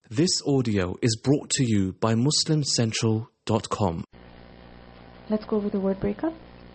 This audio is brought to you by MuslimCentral.com. Let's go over the word breakup.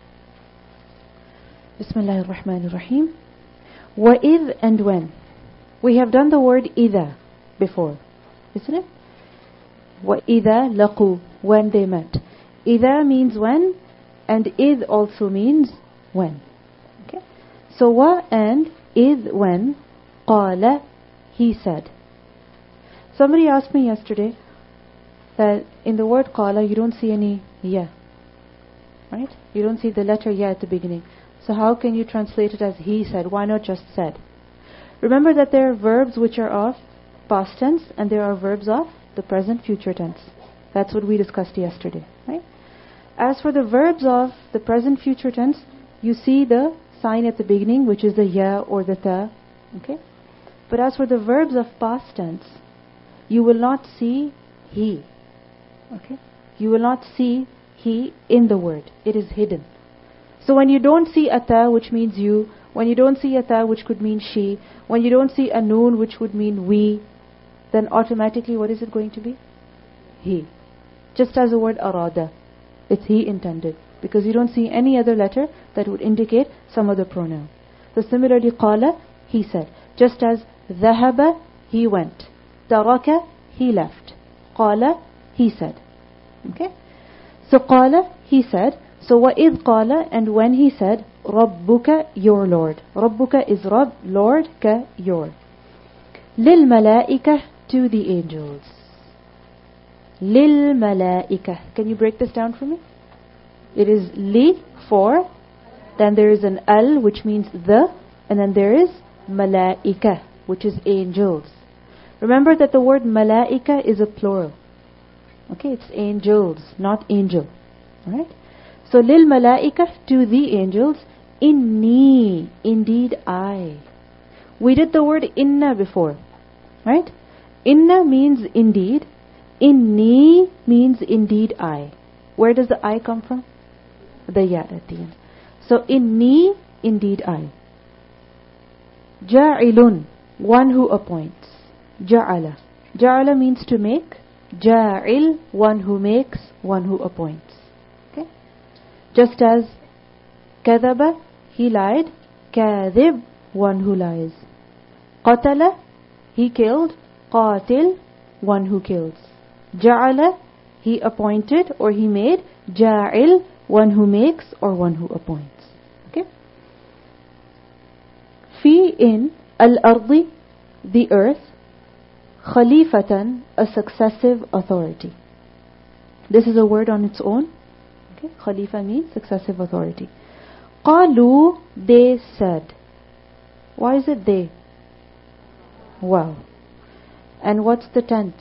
Bismillahir Rahmanir Rahim. وَإِذْ and when. We have done the word إِذَا before, isn't it? وَإِذَا لَقُوا, when they met. إِذَا means when, and إِذْ also means when. Okay? So wa and إِذْ when, قَالَ, he said. Somebody asked me yesterday that in the word qala you don't see any ya, right? You don't see the letter ya at the beginning. So how can you translate it as he said? Why not just said? Remember that there are verbs which are of past tense and there are verbs of the present future tense. That's what we discussed yesterday, right? As for the verbs of the present future tense, you see the sign at the beginning, which is the ya or the ta, okay? But as for the verbs of past tense, you will not see he. Okay? You will not see he in the word. It is hidden. So when you don't see ata, which means you, when you don't see ata, which could mean she, when you don't see a noon, which would mean we, then automatically what is it going to be? He. Just as the word arada. It's he intended. Because you don't see any other letter that would indicate some other pronoun. So similarly, qala, he said. Just as dhahaba, he went. Taraka, he left. Qala, he said. Okay? So qala, he said. So وَإِذْ قَالَ, and when he said, رَبُّكَ, your Lord. رَبُّكَ is Rabb, Lord, ka, your. لِلْمَلَائِكَةِ, to the angels. لِلْمَلَائِكَةِ. Can you break this down for me? It is li, for, then there is an al, which means the, and then there is malaika, which is angels. Remember that the word malaika is a plural. Okay, it's angels, not angel. Alright? So, lil malaika, to the angels, inni, indeed I. We did the word inna before. Right? Inna means indeed. Inni means indeed I. Where does the I come from? The ya at the end. So, inni, indeed I. Ja'ilun, one who appoints. Ja'ala. Ja'ala means to make. Ja'il, one who makes, one who appoints. Okay? Just as kadhaba, he lied. Kadhib, one who lies. Qatala, he killed. Qatil, one who kills. Ja'ala, he appointed or he made. Ja'il, one who makes or one who appoints. Okay? Fi, in al-ardi, the earth. Khalifatan, a successive authority. This is a word on its own. Okay? Khalifa means successive authority. Qalu, they said. Why is it they? Wow. And what's the tense?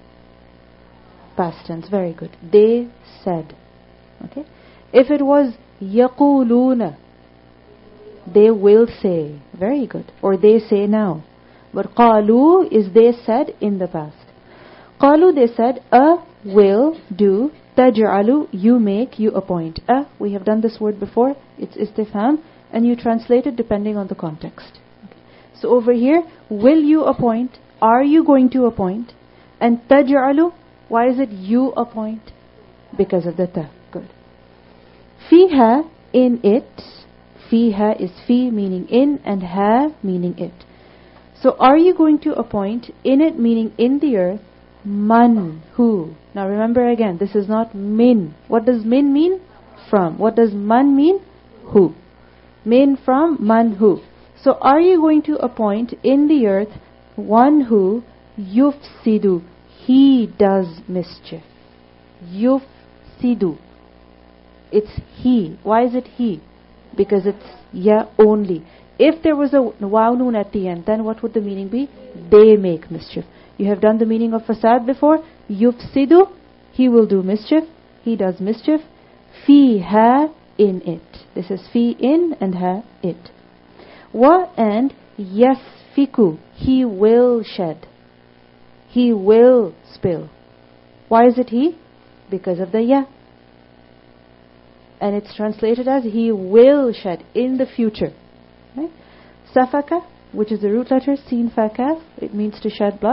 Past tense. Very good. They said. Okay? If it was yaquluna, they will say. Very good. Or they say now. But qalu is they said in the past. Qalu, they said, will, do, taj'alu, you make, you appoint. We have done this word before. It's istifham, and you translate it depending on the context. Okay. So over here, will you appoint? Are you going to appoint? And taj'alu, why is it you appoint? Because of the ta. Good. Fiha, in it. Fiha is fi meaning in, and ha meaning it. So are you going to appoint in it, meaning in the earth, man, who? Now remember again, this is not min. What does min mean? From. What does man mean? Who. Min from, man who. So are you going to appoint in the earth one who yufsidu, he does mischief. Yufsidu. It's he. Why is it he? Because it's ya only. If there was a waw noon at the end, then what would the meaning be? They make mischief. You have done the meaning of fasad before. Yufsidu, he will do mischief. He does mischief. Fiha, in it. This is fi, in, and ha, it. Wa, and yasfiku, he will shed. He will spill. Why is it he? Because of the ya. And it's translated as he will shed in the future. Right? Safaka, which is the root letter, sin fa kaf, it means to shed blood.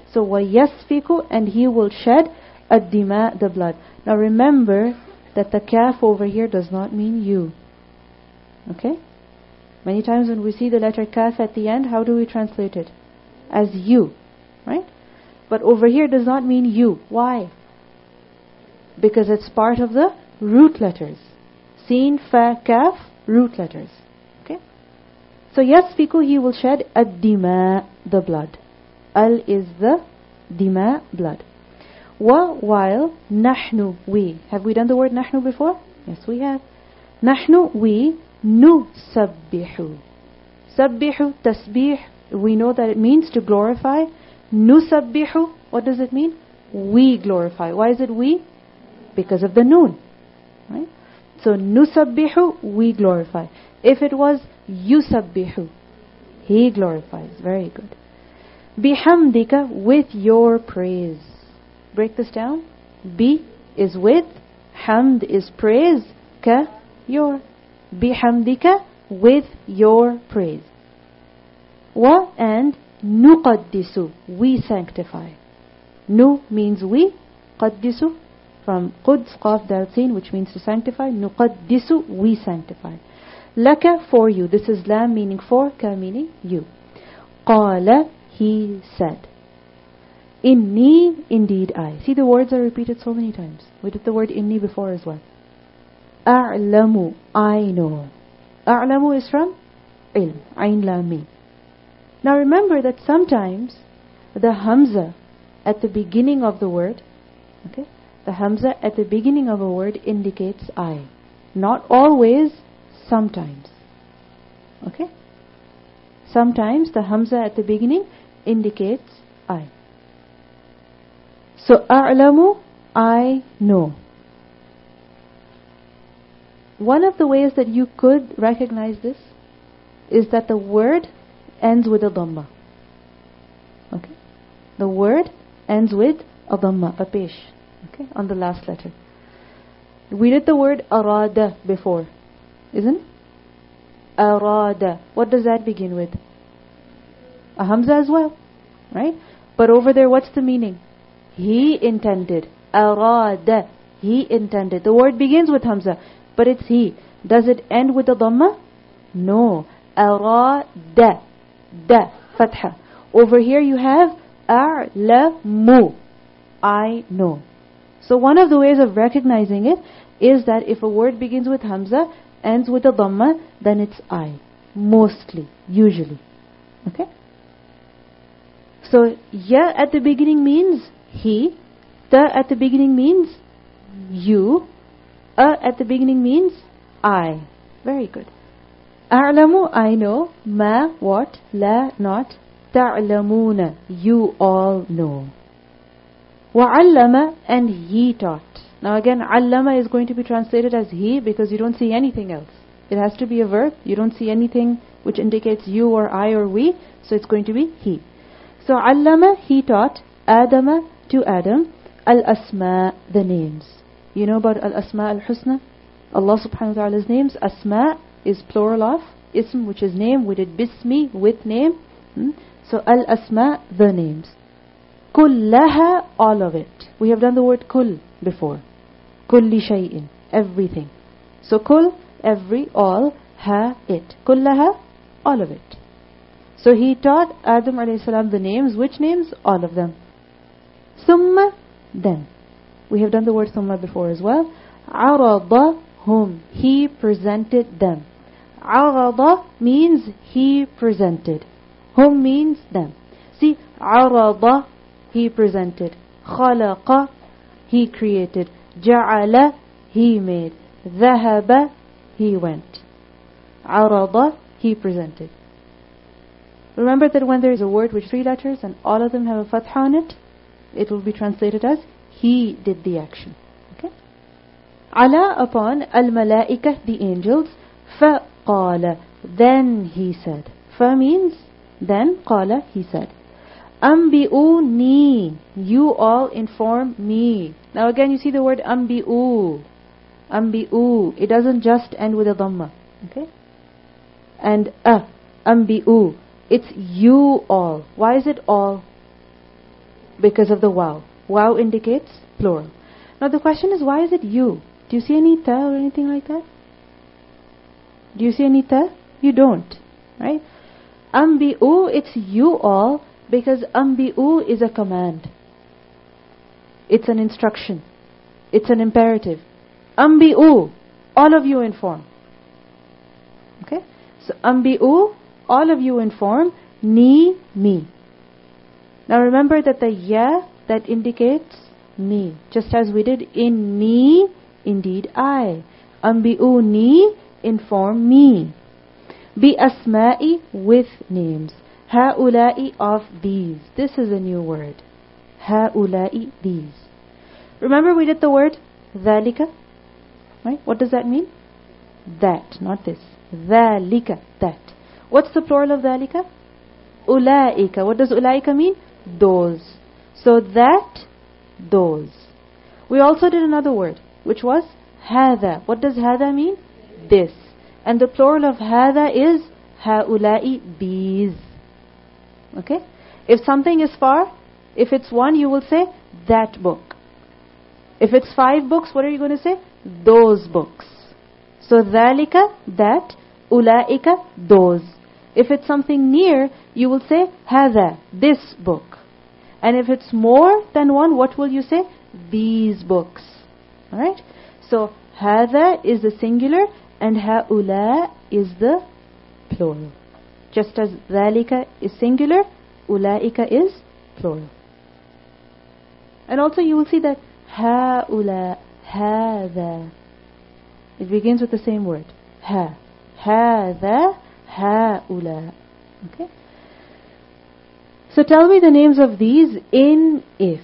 So وَيَسْفِكُ, and he will shed الدماء, the blood. Now remember that the kaf over here does not mean you. Okay? Many times when we see the letter kaf at the end, how do we translate it? As you. Right? But over here does not mean you. Why? Because it's part of the root letters. Sin, fa, kaf, root letters. Okay? So yasfiku, he will shed ad-dima, the blood. Al is the dima, blood. Wa, while, nahnu, we. Have we done the word nahnu before? Yes, we have. Nahnu, we, nusabbihu. Sabbihu, tasbih, we know that it means to glorify. Nusabbihu, what does it mean? We glorify. Why is it we? Because of the noon. Right? So nusabbihu, we glorify. If it was yusabbihu, he glorifies. Very good. Bihamdika, with your praise. Break this down. Bi is with, hamd is praise, ka, your. Bihamdika, with your praise. Wa, and nuqaddisu, we sanctify. Nu means we, qaddisu from quds, qaf, dal, sin, which means to sanctify. Nuqaddisu, we sanctify. Laka, for you. This is lam meaning for, ka meaning you. Qala, he said. Inni, indeed I. See, the words are repeated so many times. We did the word inni before as well. A'lamu, I know. A'lamu is from ilm, ayn lam mim. Now remember that sometimes the hamza at the beginning of the word, okay, the hamza at the beginning of a word indicates I. Not always, sometimes. Okay? Sometimes the hamza at the beginning indicates I. So a'lamu, I know. One of the ways that you could recognize this is that the word ends with a dhamma. Okay? The word ends with a dhamma, a pesh. Okay? On the last letter. We did the word arada before. Isn't it? Arada. What does that begin with? A hamza as well. Right? But over there, what's the meaning? He intended. Arada. He intended. The word begins with hamza, but it's he. Does it end with a dhamma? No. Arada. Da. Fatha. Over here you have a'lamu. I know. So one of the ways of recognizing it is that if a word begins with hamza, ends with a dhamma, then it's I. Mostly. Usually. Okay? So, ya at the beginning means he. Ta at the beginning means you. A at the beginning means I. Very good. A'lamu, I know. Ma, what? La, not. Ta'lamuna, you all know. Wa'allama, and he taught. Now again, allama is going to be translated as he because you don't see anything else. It has to be a verb. You don't see anything which indicates you or I or we. So it's going to be he. So allama, he taught. Adama, to Adam. Al-asma, the names. You know about al-asma al-husna? Allah subhanahu wa ta'ala's names. Asma is plural of ism, which is name. We did bismi, with name. So al-asma, the names. Kullaha, all of it. We have done the word kull before. Kulli shay'in, everything. So kull, every, all, ha, it. Kullaha, all of it. So he taught Adam alayhi salam the names. Which names? All of them. Summa, then. We have done the word summa before as well. Aradahum, he presented them. Arada means he presented. Hum means them. See, arada, he presented. Khalaqa, he created. Ja'ala, he made. Dhahaba, he went. Arada, he presented. Remember that when there is a word with 3 letters and all of them have a fatha on it, it will be translated as he did the action. Okay? Ala, upon, al-malaika, the angels. Faqala, then he said. Fa means then, qala, he said. Ambi'uni, you all inform me. Now again you see the word ambi'u. Ambi'u. It doesn't just end with a dhamma. Okay? And ambi'u. It's you all. Why is it all? because of the waw. Waw indicates plural. Now the question is, why is it you? Do you see any ta or anything like that? Do you see any ta? You don't, right? Ambi'u, it's you all, because ambi'u is a command. It's an instruction. It's an imperative. Ambi'u, all of you inform. Okay? So ambi'u, all of you inform. Ni, me. Now remember that the ya, that indicates me. Just as we did in ni, indeed I. Ambi'u ni, inform me. Bi asma'i, with names. Ha'ula'i, of these. This is a new word. Ha'ula'i, these. Remember we did the word dhalika? Right? What does that mean? That, not this. Dhalika, that. What's the plural of dhalika? Ulaika. What does ulaika mean? Those. So that, those. We also did another word, which was hadha. What does hadha mean? This. And the plural of hadha is haulai, these. Okay? If something is far, if it's one, you will say that book. If it's 5 books, what are you going to say? Those books. So dhalika, that. Ulaika, those. If it's something near, you will say hadha, this book. And if it's more than one, what will you say? These books. Alright? So hadha is the singular and haula is the plural. Just as dhalika is singular, ulaika is plural. And also you will see that haula, hadha, it begins with the same word. Ha. Hadha, haula. Okay? So tell me the names of these in if.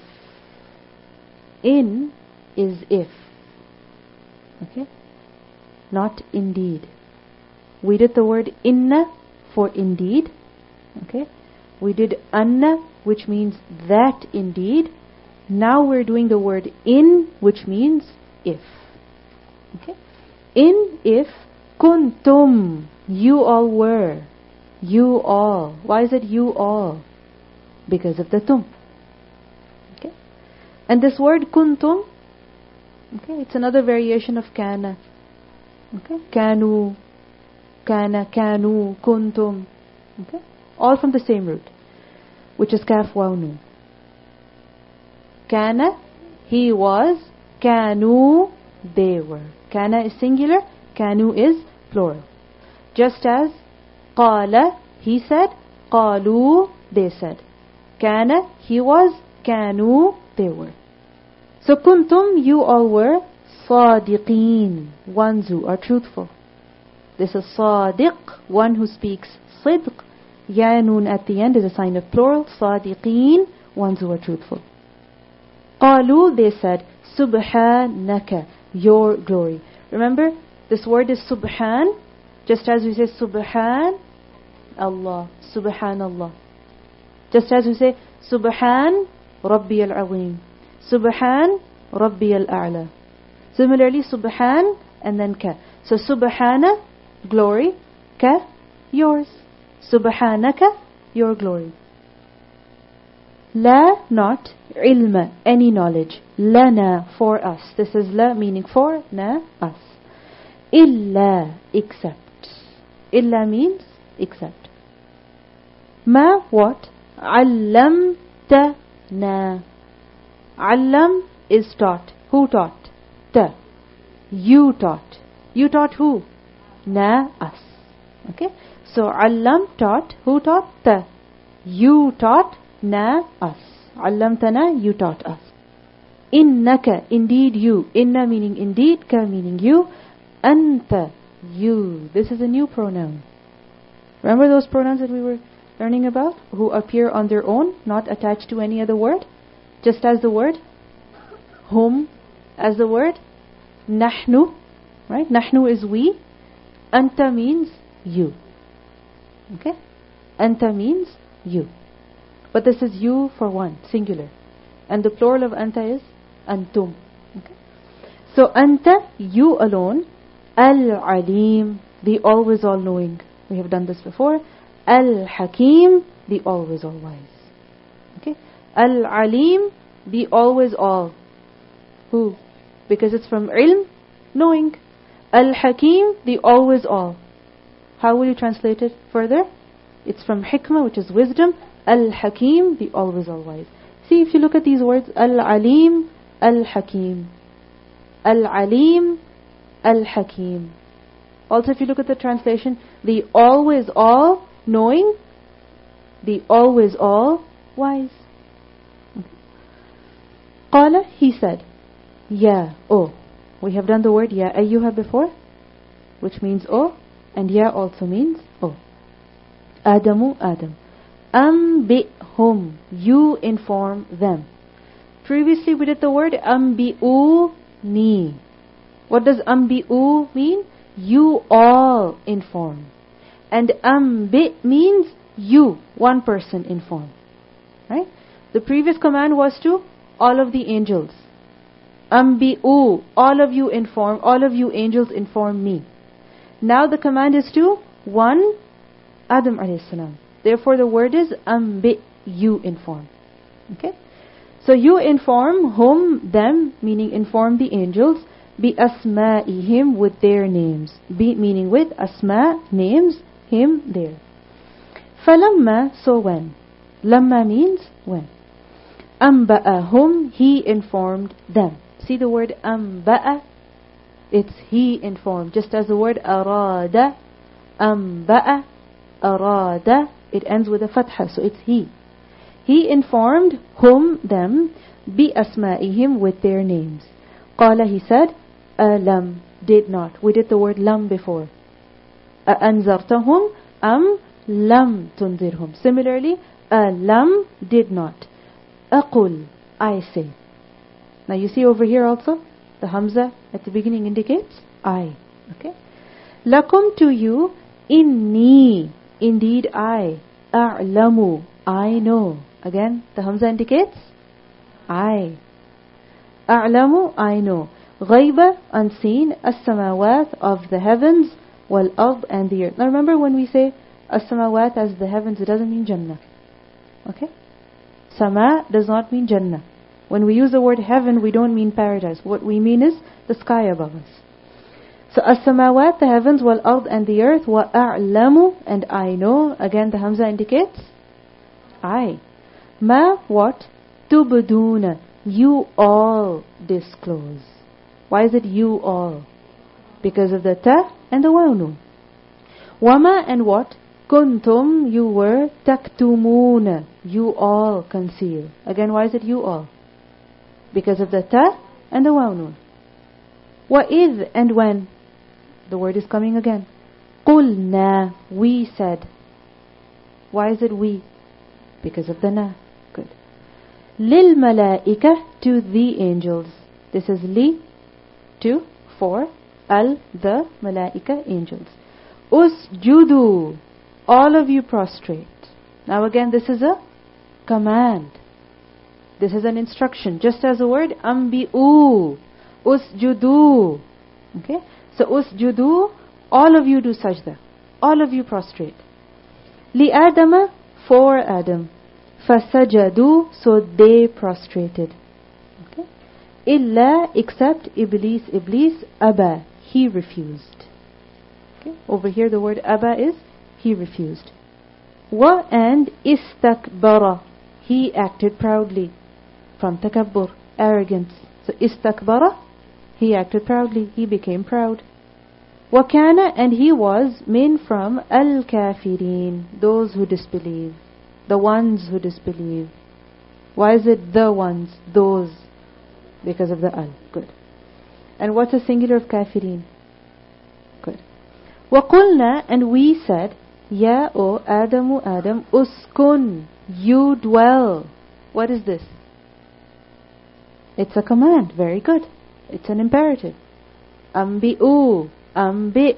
In is if. Okay? Not indeed. We did the word inna for indeed. Okay? We did anna, which means that indeed. Now we're doing the word in, which means if. Okay? In if kuntum, you all were. You all. Why is it you all? Because of the tum. Okay? And this word kuntum, okay, it's another variation of kana. Okay? Kanu, kana, kanu, kuntum. Okay? All from the same root, which is kaf waw nun. Kana, he was. Kanu, they were. Kana is singular, kanu is plural. Just as qala, he said. Qalu, they said. Kana, he was. Kanu, they were. So kuntum, you all were. Sadiqeen, ones who are truthful. This is sadiq, one who speaks sidq. Ya noon at the end is a sign of plural. Sadiqeen, ones who are truthful. Qalu, they said. Subhanaka, your glory. Remember, this word is subhan. Just as we say subhan Allah, subhanallah. Just as we say subhan Rabbi al-Azim, subhan Rabbi al-A'la. Similarly, subhan and then ka. So subhana, glory. Ka, yours. Subhanaka, your glory. La, not. Ilma, any knowledge. Lana, for us. This is la meaning for, na, us. Illa, except. Illa means except. Ma, what? Allamtana. Allam is taught. Who taught? Ta. You taught. You taught who? Na, us. Okay? So allam taught. Who taught? Ta. You taught. Na, us. Allamtana, you taught us. Innaka, indeed you. Inna meaning indeed, ka meaning you. Anta, you. This is a new pronoun. Remember those pronouns that we were learning about? Who appear on their own, not attached to any other word? Just as the word hum, as the word nahnu, right? Nahnu is we. Anta means you. Okay? Anta means you. But this is you for one, singular. And the plural of anta is antum. Okay? So anta, you alone. Al-alim, the always all-knowing. We have done this before. Al-hakim, the always all-wise. Okay? Al-Alim, the always all. Who? Because it's from ilm, knowing. Al-Hakim, the always all. How will you translate it further? It's from hikmah, which is wisdom. Al-Hakim, the always all wise. See, if you look at these words, Al-Alim, Al-Hakim. Al-Alim, Al-Hakim. Also, if you look at the translation, the always all knowing, the always all wise. Qala, he said, Ya, oh. We have done the word Ya ayyuha before, which means oh, and Ya also means oh. Adamu, Adam. Ambihum, you inform them. Previously we did the word ambi'uni. What does ambi'u mean? You all inform. And ambi means you, one person inform. Right? The previous command was to all of the angels. Ambi'u, all of you inform, all of you angels inform me. Now the command is to one, Adam alayhi salam. Therefore the word is ambi, you inform. Okay? So you inform whom, them, meaning inform the angels, bi asma'ihim, with their names. Bi meaning with, asma, names, him, their. Falamma, so when. Lamma means when. Amba'ahum, he informed them. See the word amba'a? It's he informed. Just as the word arada, amba'a, arada, it ends with a fatha, so it's he. He informed whom, them, bi asma'ihim, with their names. Qala, he said, alam, did not. We did the word lam before. Anzartahum, am, lam tunzirhum. Similarly, alam, did not. Aqul, I say. Now you see over here also, the hamza at the beginning indicates I. Okay? Lakum, to you, inni, indeed I, a'lamu, I know. Again, the hamza indicates I. A'lamu, I know. Ghaiba, unseen, as-samawat, of the heavens, wal-ard, and the earth. Now remember, when we say as-samawat as the heavens, it doesn't mean Jannah. Okay? Sama does not mean Jannah. When we use the word heaven, we don't mean paradise. What we mean is the sky above us. So as-samawat, the heavens, wal-ard, and the earth, wa a'lamu, and I know. Again, the hamza indicates I. Ma, what? Tubduna, you all disclose. Why is it you all? Because of the ta and the waw nun. Wama, and what? Kuntum, you were. Taktumuna, you all conceal. Again, why is it you all? Because of the ta and the waw nun. Wa'idh, and when. The word is coming again. Qulna, we said. Why is it we? Because of the na. Good. Lil malaika, to the angels. This is li, to, for, al, the malaika, angels. Usjudu, all of you prostrate. Now again, this is a command. This is an instruction. Just as the word ambi'u, usjudu. Okay? So usjudu, all of you do sajda. All of you prostrate. Li Adama, for Adam. Fasajadu, so they prostrated. Okay? Illa, except Iblis, Aba, he refused. Okay? Over here the word Aba is he refused. Wa, and istakbara, he acted proudly. From takabbur, arrogance. So istakbara, he acted proudly, he became proud. Wa kana, and he was min, from al-kafirin, those who disbelieve. The ones who disbelieve. Why is it the ones? Those. Because of the al. Good. And what's the singular of kafirin? Good. وَقُلْنَا, and we said, Ya, O Adamu, Adam, uskun, you dwell. What is this? It's a command. Very good. It's an imperative. Ambi'u, ambi,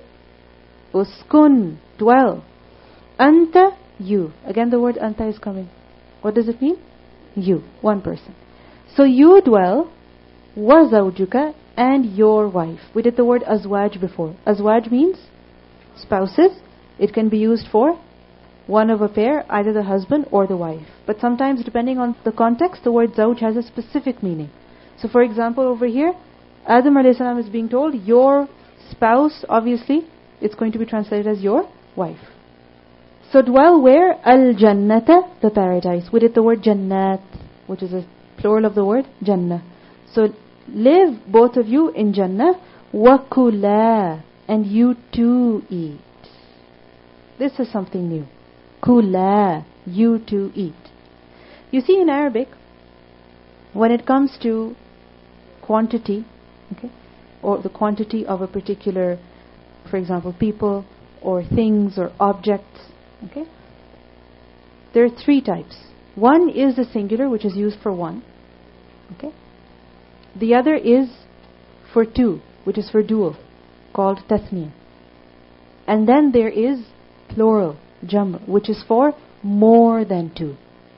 uskun, dwell. Anta, you. Again the word anta is coming. What does it mean? You, one person. So you dwell, wa zawjuka, and your wife. We did the word azwaj before. Azwaj means spouses. It can be used for one of a pair, either the husband or the wife. But sometimes, depending on the context, the word zawj has a specific meaning. So for example, over here, Adam alayhi salam is being told, your spouse, obviously, it's going to be translated as your wife. So dwell where? Al-Jannata, the paradise. We did the word Jannat, which is a plural of the word Jannah. So live, both of you, in Jannah. Wa-kula, and you too eat. This is something new. Kula, you too eat. You see, in Arabic, when it comes to quantity, okay, or the quantity of a particular, for example, people or things or objects, okay, there are three types. One is the singular, which is used for one, okay. The other is for two, which is for dual, called tathniya. And then there is plural, jam', which is for more than two.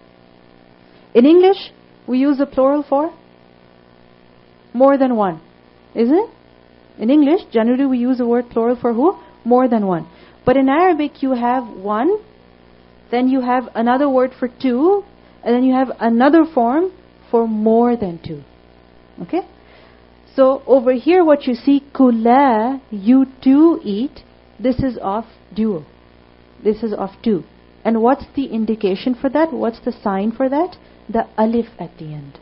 In English, we use the plural for more than one, isn't it? In English, generally we use the word plural for who? More than one. But in Arabic, you have one, then you have another word for two, and then you have another form for more than two. Okay? So over here, what you see, kula, you too eat, this is of dual. This is of two. And what's the indication for that? What's the sign for that? The alif at the end.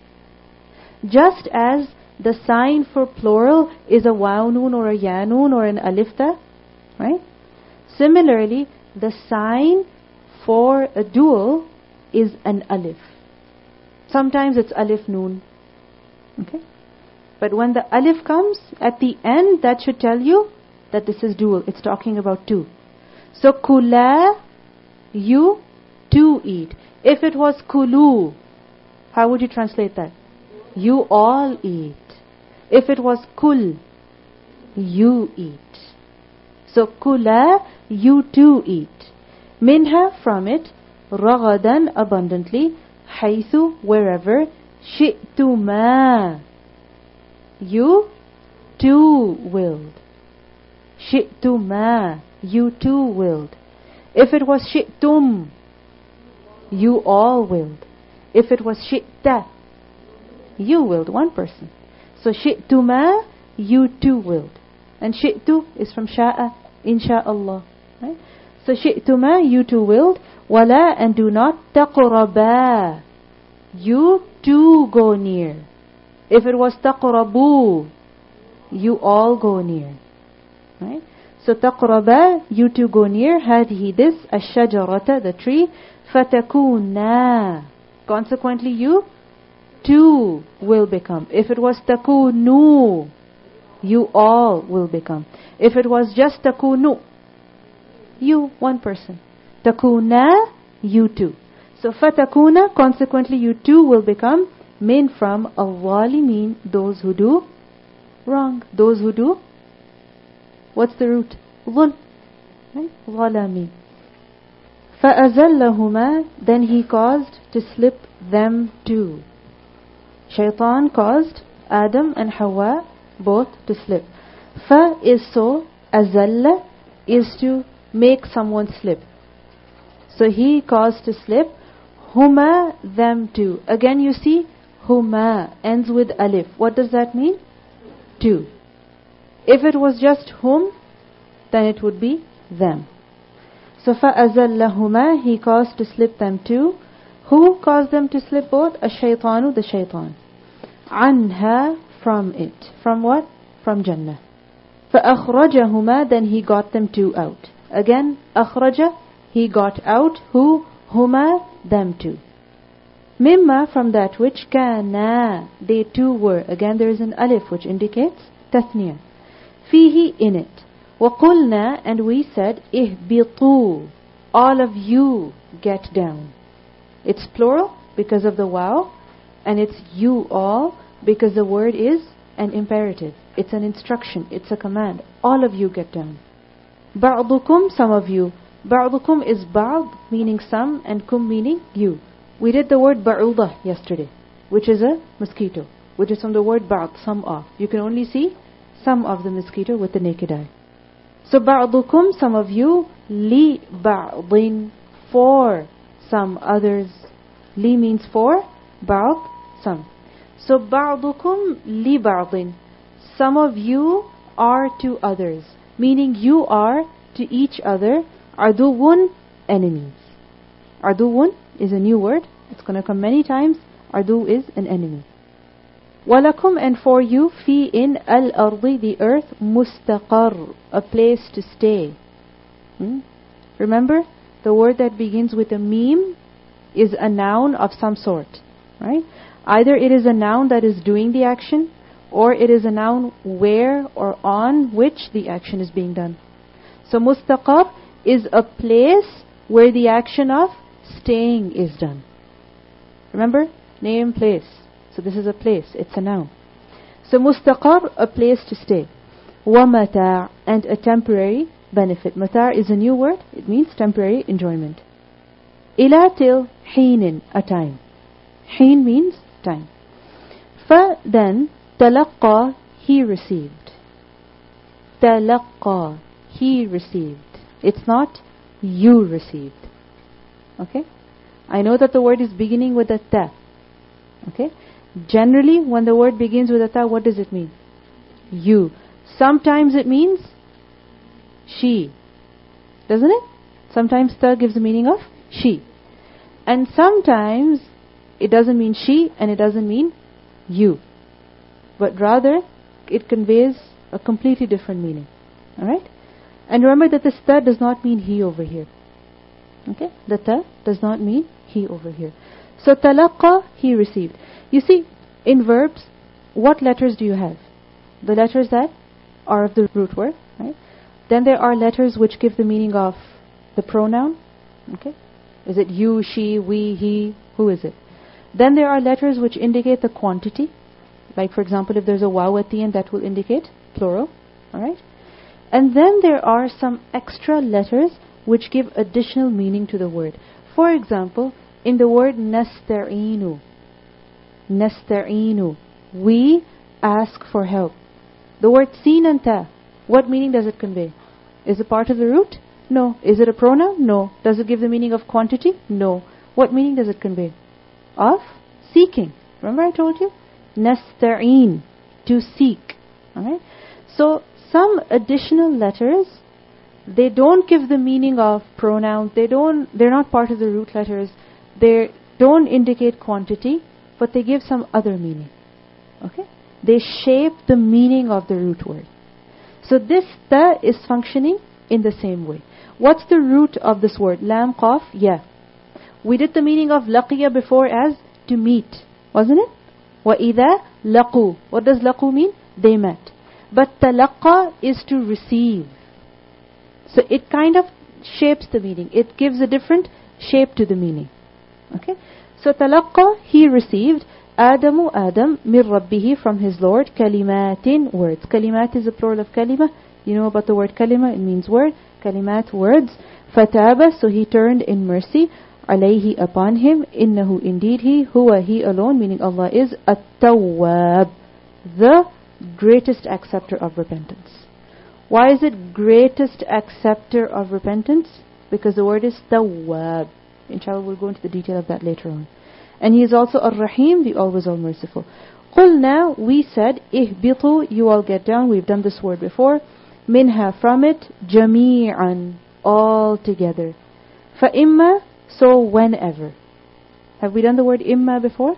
Just as the sign for plural is a waw noon or a ya noon or an alif ta, right? Similarly, the sign for a dual is an alif. Sometimes it's alif noon. Okay? But when the alif comes at the end, that should tell you that this is dual. It's talking about two. So kula, you too eat. If it was kulu, how would you translate that? You all eat. If it was kul, you eat. So kula, you too eat. Minha, from it, ragadan, abundantly, haythu, wherever, shi'tuma, you too willed. Shi'tuma, you too willed. If it was shi'tum, you all willed. If it was shi'ta, you willed, one person. So shi'tuma, you too willed. And shi'tu is from sha'a, insha'Allah. Right? So shi'tuma, you too willed. Wala, and do not taqraba, you too go near. If it was taqrabu, you all go near. Right? So taqraba, you too go near. Hadihi, this, ash-shajarata, the tree. Fatakuna, consequently you too will become. If it was takunu, you all will become. If it was just takunu, you, one person. Takuna, you too. So fatakuna, consequently you too will become. Min, from al-zalimin, those who do wrong. Those who do, what's the root? Dhul, right? Zalami. فَأَزَلَّهُمَا, then he caused to slip them too. Shaitan caused Adam and Hawa both to slip. Fa is so, azalla is to make someone slip. So he caused to slip. Huma, them too. Again you see, huma ends with alif. What does that mean? Two. If it was just hum, then it would be them. So فَأَزَلَّهُمَا, he caused to slip them too. Who caused them to slip both? الشَّيْطَانُ, the shaitan. عَنْهَا, from it. From what? From Jannah. فَأَخْرَجَهُمَا, then he got them two out. Again, أَخْرَجَ, he got out. Who? Huma, them two. Mimma, from that which, kana, they too were. Again there is an alif which indicates tathniya. Fihi, in it. وَقُلْنَا, and we said, إِهْبِطُوا, all of you get down. It's plural because of the waw, and it's you all because the word is an imperative. It's an instruction. It's a command. All of you get down. بَعْضُكُمْ, some of you. بَعْضُكُمْ is ba'd, meaning some, and kum meaning you. We did the word ba'udah yesterday, which is a mosquito, which is from the word ba'd, some of. You can only see some of the mosquito with the naked eye. So ba'dukum, some of you, لِبَعْضٍ for some others. Li means for, ba'd, some. So بَعْضُكُمْ لِبَعْضٍ, some of you are to others, meaning you are to each other aduwwun, enemies. Aduwwun is a new word. It's going to come many times. Adu is an enemy. وَلَكُمْ, and for you, fi in al-ardi, the earth, mustaqar, a place to stay. Remember, the word that begins with a meme is a noun of some sort, right? Either it is a noun that is doing the action, or it is a noun where or on which the action is being done. So mustaqar is a place where the action of staying is done. Remember? Name, place. So this is a place. It's a noun. So mustaqar, a place to stay. وَمَتَاعٍ, and a temporary benefit. Mata' is a new word. It means temporary enjoyment. إِلَى, till, حِينٍ, a time. حين means time. Then تَلَقَّى, he received. تَلَقَّى, he received. It's not you received. Okay? I know that the word is beginning with a ta. Okay? Generally, when the word begins with a ta, what does it mean? You. Sometimes it means she. Doesn't it? Sometimes ta gives the meaning of she. And sometimes it doesn't mean she and it doesn't mean you. But rather, it conveys a completely different meaning. Alright? And remember that this ta does not mean he over here. Okay? The ta does not mean he over here. So talaqa, he received. You see, in verbs, what letters do you have? The letters that are of the root word, right? Then there are letters which give the meaning of the pronoun. Okay? Is it you, she, we, he? Who is it? Then there are letters which indicate the quantity. Like for example, if there's a waw at the end, that will indicate plural. Alright? And then there are some extra letters which give additional meaning to the word. For example, in the word nasta'inu. Nasta'inu. We ask for help. The word sin and ta, what meaning does it convey? Is it part of the root? No. Is it a pronoun? No. Does it give the meaning of quantity? No. What meaning does it convey? Of seeking. Remember I told you? Nasta'in, to seek. Alright? So some additional letters, they don't give the meaning of pronouns. They're not part of the root letters. They don't indicate quantity, but they give some other meaning. Okay? They shape the meaning of the root word. So this ta is functioning in the same way. What's the root of this word? Lam, qaf, ya. We did the meaning of laqiya before as to meet, wasn't it? وَإِذَا لَقُوا. What does laqu mean? They met. But talaqqa is to receive. So it kind of shapes the meaning. It gives a different shape to the meaning. Okay? So talaqqa, he received. Adamu, Adam, min rabbihi, from his Lord, kalimatin, words. Kalimat is a plural of kalima. You know about the word kalima, it means word. Kalimat, words. Fataba, so he turned in mercy. Alayhi, upon him. Innahu, indeed he. Huwa, he alone, meaning Allah is at-tawwab, the greatest acceptor of repentance. Why is it greatest acceptor of repentance? Because the word is tawwab. Inshallah, we'll go into the detail of that later on. And he is also Ar-Rahim, the always all merciful. Qulna, we said, ihbitu, you all get down. We've done this word before. Minha, from it, jami'an, all together. Fa-imma, so whenever. Have we done the word imma before?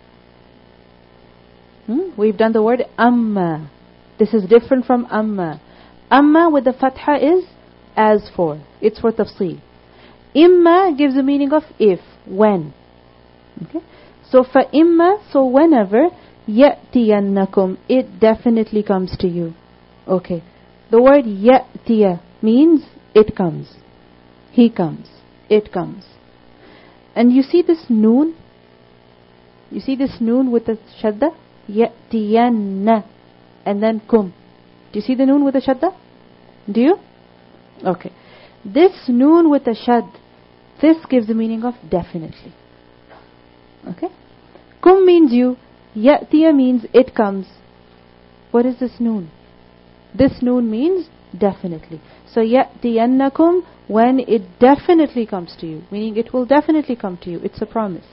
We've done the word amma. This is different from amma. Amma with the fatha is as for. It's for tafsil. Imma gives the meaning of if, when. Okay? So fa imma, so whenever, ya'tiyannakum, it definitely comes to you. Okay. The word ya'tiya means it comes. He comes. It comes. And you see this noon? You see this noon with the shadda? Ya'tiyanna. And then kum. Do you see the noon with the shadda? Do you? Okay. This noon with the shad, this gives the meaning of definitely. Okay? Kum means you. Ya'tiya means it comes. What is this noon? This noon means definitely. So يَأْتِيَنَّكُمْ, when it definitely comes to you, meaning it will definitely come to you. It's a promise.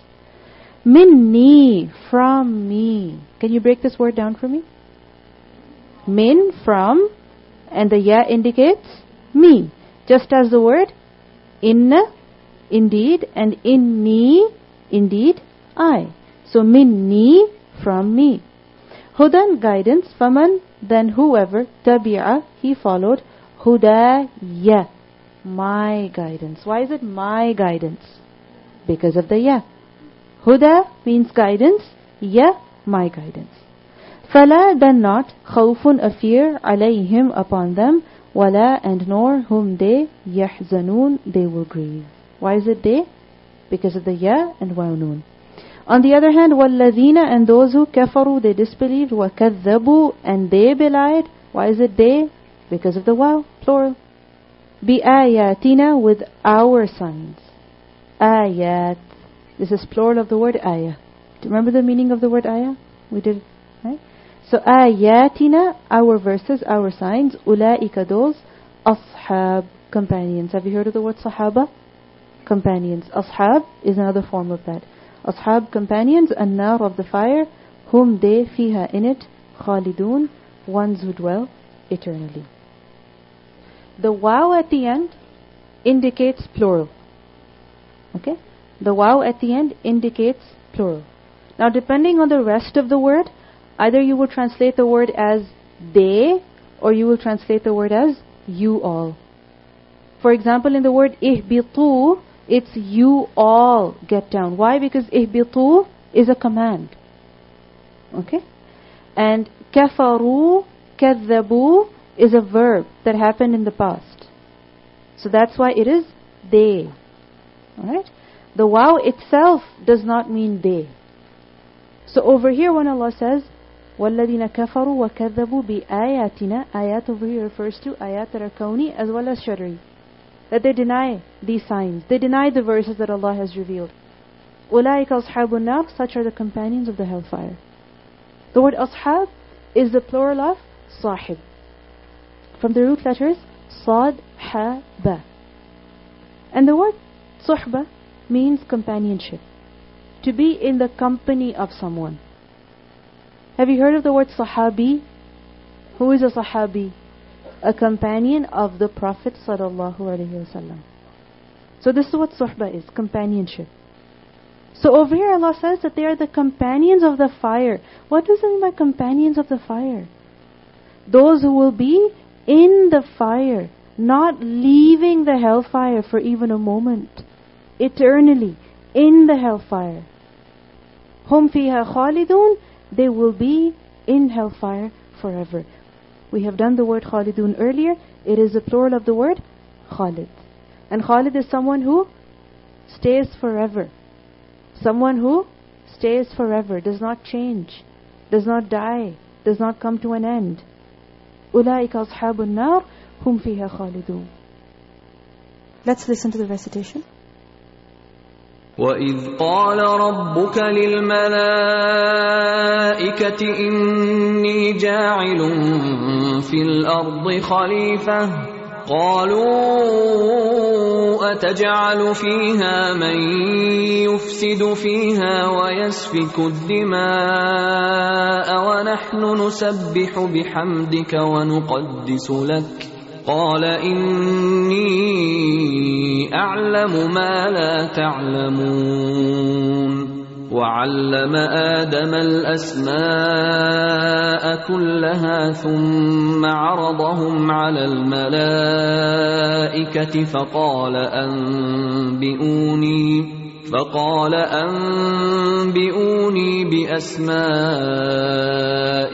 Minni, from me. Can you break this word down for me? Min, from, and the ya indicates me. Just as the word inna, indeed, and inni, indeed, I. So minni, from me. Hudan, guidance. Faman, then whoever. Tabi'a, he followed. Hudaya, my guidance. Why is it my guidance? Because of the ya. Huda means guidance. Ya, my guidance. Fala, then not. Khawfun, a fear. Alayhim, upon them. Wala, and nor. Whom they. Yahzanun, they will grieve. Why is it they? Because of the ya and waw noon. On the other hand, وَالَّذِينَ, and those who kafaru, they disbelieved. وَكَذَّبُوا, and they belied. Why is it they? Because of the waw, plural. بِآيَاتِنَا, with our signs. Ayat. This is plural of the word ayah. Do you remember the meaning of the word ayah? We did, right? So ayatina, our verses, our signs. Ulaika, those. Ashab, companions. Have you heard of the word sahaba? Companions. Ashab is another form of that. Ashab, companions. An-nar, of the fire. Whom they, fiha, in it. Khalidun, ones who dwell eternally. The waw at the end indicates plural. Okay? The waw at the end indicates plural. Now depending on the rest of the word, either you will translate the word as they, or you will translate the word as you all. For example, in the word ihbitu, it's you all get down. Why? Because ihbitu is a command. Okay? And kafaru, kadhabu is a verb that happened in the past. So that's why it is they. Alright? The waw itself does not mean they. So over here when Allah says, وَالَّذِينَ كَفَرُوا وَكَذَّبُوا بِآيَاتِنَا, ayat over here refers to ayat that are kawni as well as shari. That they deny these signs. They deny the verses that Allah has revealed. أُولَٰئِكَ أَصْحَابُ النَّارِ, such are the companions of the hellfire. The word ashab is the plural of sahib. From the root letters, sad, ha, ba. And the word suhba means companionship. To be in the company of someone. Have you heard of the word sahabi? Who is a sahabi? A companion of the Prophet sallallahu alaihi wasallam. So this is what suhba is, companionship. So over here Allah says that they are the companions of the fire. What does it mean by companions of the fire? Those who will be in the fire, not leaving the hellfire for even a moment. Eternally in the hellfire. Hum fiha khalidun, they will be in hellfire forever. We have done the word khalidun earlier. It is the plural of the word khalid. And khalid is someone who stays forever. Someone who stays forever, does not change, does not die, does not come to an end. Ulaika ashabun nar, hum fiha khalidun. Let's listen to the recitation. وَإِذْ قَالَ رَبُّكَ لِلْمَلَائِكَةِ إِنِّي جَاعِلٌ فِي الْأَرْضِ خَلِيفَةً قَالُوا أَتَجْعَلُ فِيهَا مَن يُفْسِدُ فِيهَا وَيَسْفِكُ الدِّمَاءَ وَنَحْنُ نُسَبِّحُ بِحَمْدِكَ وَنُقَدِّسُ لَكَ قال إني أعلم ما لا تعلمون وعلم آدم الأسماء كلها ثم عرضهم على الملائكة فقال أنبئوني بأسماء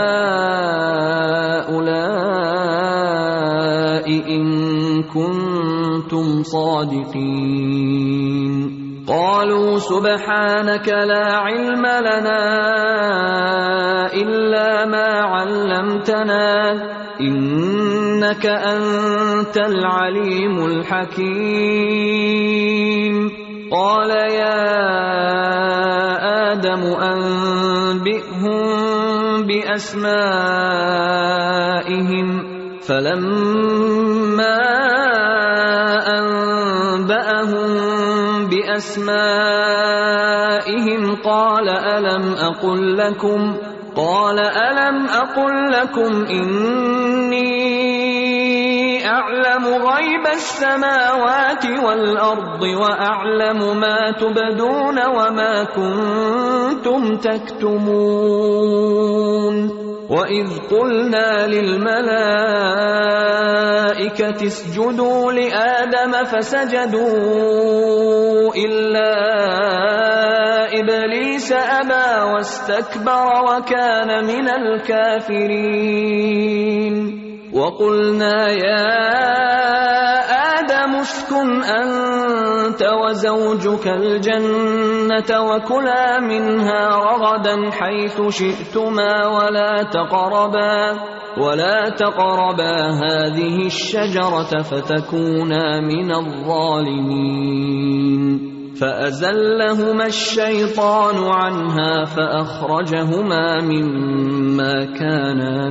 هؤلاء إن كنتم صادقين قالوا سبحانك لا علم لنا إلا ما علمتنا إنك أنت العليم الحكيم قال يا آدم أنبئهم بأسمائهم فلما أنبأهم بأسمائهم قال ألم أقل لكم إني أعلم غيب السماوات والأرض وأعلم ما تبدون وما كنتم تكتمون وإذ قلنا للملائكة اسجدوا لآدم فسجدوا إلا إبليس أبى واستكبر وكان من الكافرين وقلنا يا آدم اسكن أنت وزوجك الجنة وكلا منها رغدا حيث شئتما ولا تقربا هذه الشجرة فتكونا من الظالمين فأزلهما الشيطان عنها فأخرجهما مما كانا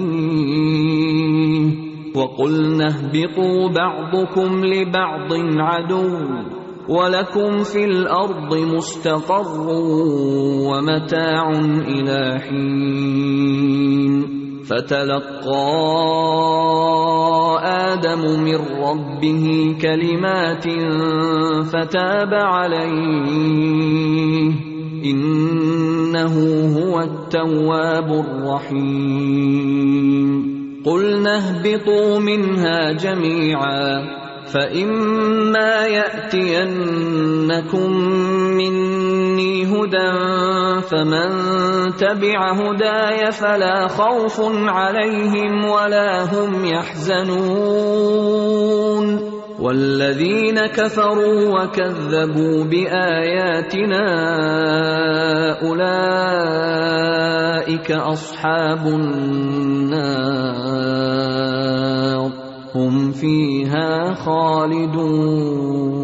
فيه وقلنا اهبطوا بعضكم لبعض عدو ولكم في الأرض مستقر ومتاع إلى حين فتلقى آدم من ربه كلمات فتاب عليه إنه هو التواب الرحيم قلنا اهبطوا منها جميعا فإما يأتينكم مني هدى فمن تبع هداي فلا خوف عليهم ولا هم يحزنون والذين كفروا وكذبوا بآياتنا أولئك أصحاب النار هم فيها خالدون